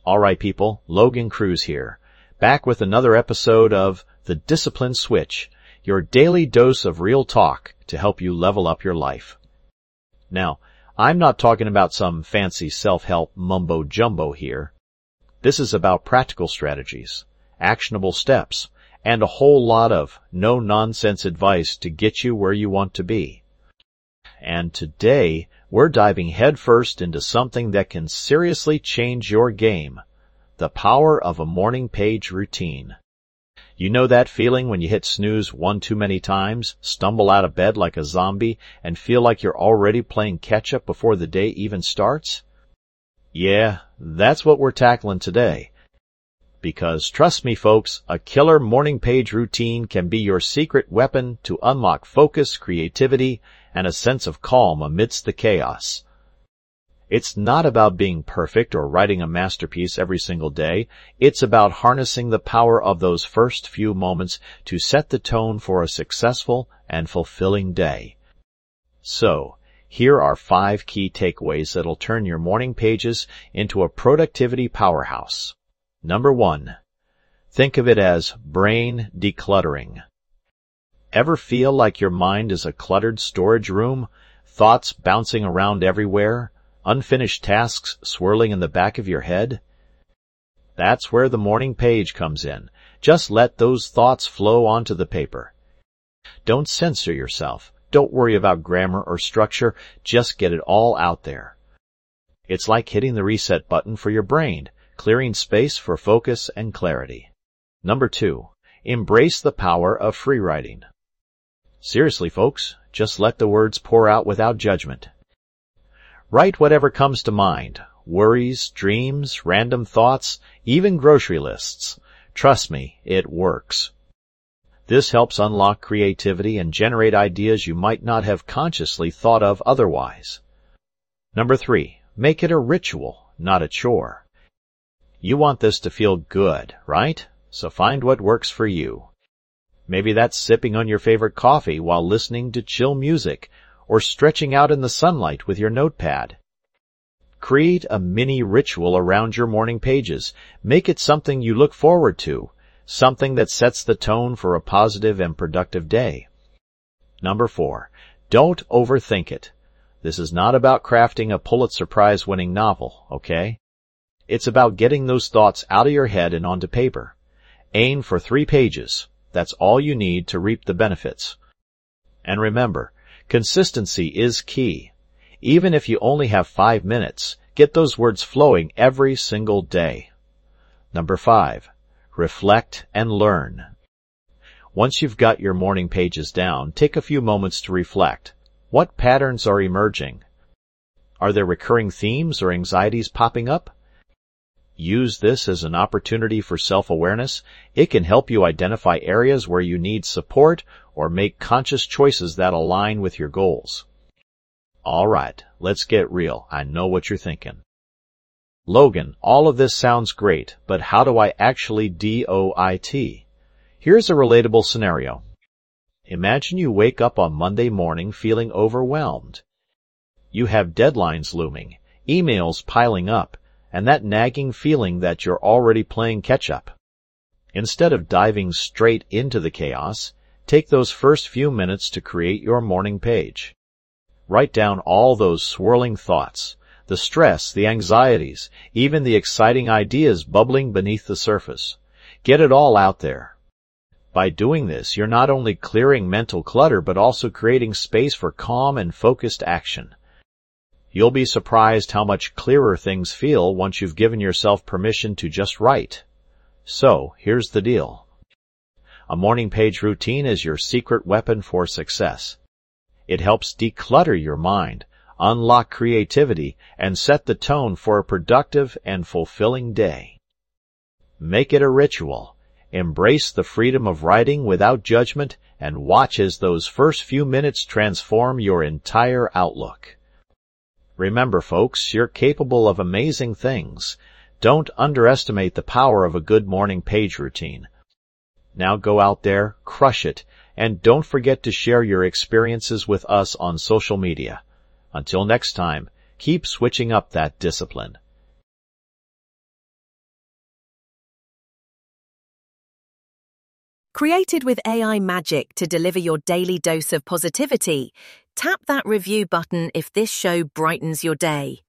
All right, people, Logan Cruz here, back with another episode of The Discipline Switch, your daily dose of real talk to help you level up your life. Now, I'm not talking about some fancy self-help mumbo-jumbo here. This is about practical strategies, actionable steps, and a whole lot of no-nonsense advice to get you where you want to be. And today, we're diving headfirst into something that can seriously change your game. The power of a morning page routine. You know that feeling when you hit snooze one too many times, stumble out of bed like a zombie, and feel like you're already playing catch-up before the day even starts? Yeah, that's what we're tackling today. Because trust me folks, a killer morning page routine can be your secret weapon to unlock focus, creativity, and a sense of calm amidst the chaos. It's not about being perfect or writing a masterpiece every single day. It's about harnessing the power of those first few moments to set the tone for a successful and fulfilling day. So, here are 5 key takeaways that'll turn your morning pages into a productivity powerhouse. Number 1. Think of it as brain decluttering. Ever feel like your mind is a cluttered storage room, thoughts bouncing around everywhere, unfinished tasks swirling in the back of your head? That's where the morning page comes in. Just let those thoughts flow onto the paper. Don't censor yourself. Don't worry about grammar or structure. Just get it all out there. It's like hitting the reset button for your brain, clearing space for focus and clarity. Number 2. Embrace the power of free writing. Seriously, folks, just let the words pour out without judgment. Write whatever comes to mind. Worries, dreams, random thoughts, even grocery lists. Trust me, it works. This helps unlock creativity and generate ideas you might not have consciously thought of otherwise. Number 3. Make it a ritual, not a chore. You want this to feel good, right? So find what works for you. Maybe that's sipping on your favorite coffee while listening to chill music, or stretching out in the sunlight with your notepad. Create a mini ritual around your morning pages. Make it something you look forward to, something that sets the tone for a positive and productive day. Number 4. Don't overthink it. This is not about crafting a Pulitzer Prize-winning novel, okay? It's about getting those thoughts out of your head and onto paper. Aim for 3 pages. That's all you need to reap the benefits. And remember, consistency is key. Even if you only have 5 minutes, get those words flowing every single day. Number 5. Reflect and learn. Once you've got your morning pages down, take a few moments to reflect. What patterns are emerging? Are there recurring themes or anxieties popping up? Use this as an opportunity for self-awareness. It can help you identify areas where you need support or make conscious choices that align with your goals. All right, let's get real. I know what you're thinking. Logan, all of this sounds great, but how do I actually do-it? Here's a relatable scenario. Imagine you wake up on Monday morning feeling overwhelmed. You have deadlines looming, emails piling up, and that nagging feeling that you're already playing catch-up. Instead of diving straight into the chaos, take those first few minutes to create your morning page. Write down all those swirling thoughts, the stress, the anxieties, even the exciting ideas bubbling beneath the surface. Get it all out there. By doing this, you're not only clearing mental clutter, but also creating space for calm and focused action. You'll be surprised how much clearer things feel once you've given yourself permission to just write. So, here's the deal. A morning page routine is your secret weapon for success. It helps declutter your mind, unlock creativity, and set the tone for a productive and fulfilling day. Make it a ritual. Embrace the freedom of writing without judgment and watch as those first few minutes transform your entire outlook. Remember, folks, you're capable of amazing things. Don't underestimate the power of a good morning page routine. Now go out there, crush it, and don't forget to share your experiences with us on social media. Until next time, keep switching up that discipline. Created with AI magic to deliver your daily dose of positivity, tap that review button if this show brightens your day.